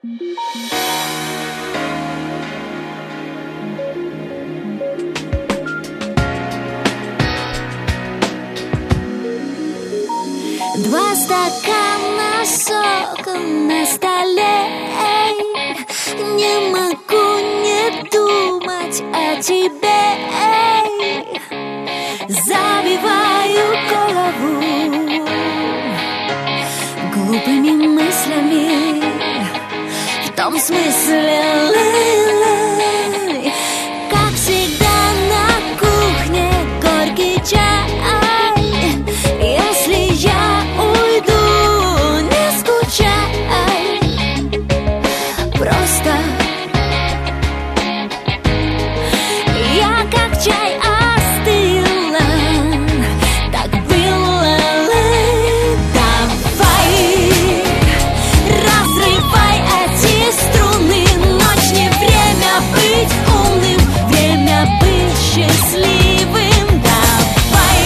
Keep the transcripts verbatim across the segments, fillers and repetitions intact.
Два стакана сока на столе. Не могу не думать о тебе. Забиваю голову глупыми мыслями. В том смысле, как всегда на кухне горький чай. Если я уйду, не скучай. Просто я как чай остыла. Так было. Давай, разрывай эти струны. Ночь не время быть умным, время быть счастливым. Давай,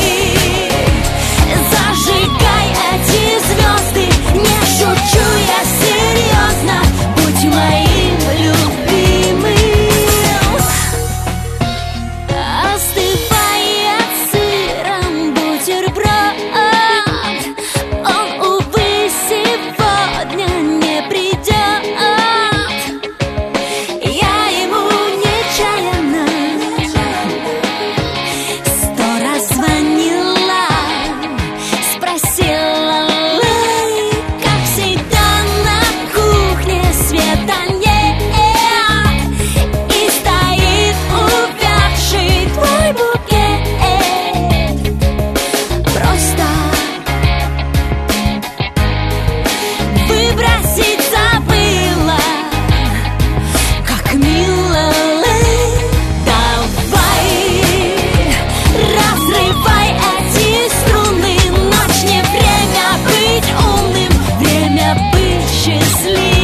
зажигай эти звезды. Не шучу я серьезно, будь моим любимым. Остывает сыром бутерброд. Он, увы, сегодня не придет. Я ему нечаянно сто раз звонила, спросила, как всегда на кухне света нет. И стоит увядший твой букет. Просто выбросить забыла, как мило. Давай, разрывай эти струны. Ночь не время быть умным, время быть счастливым.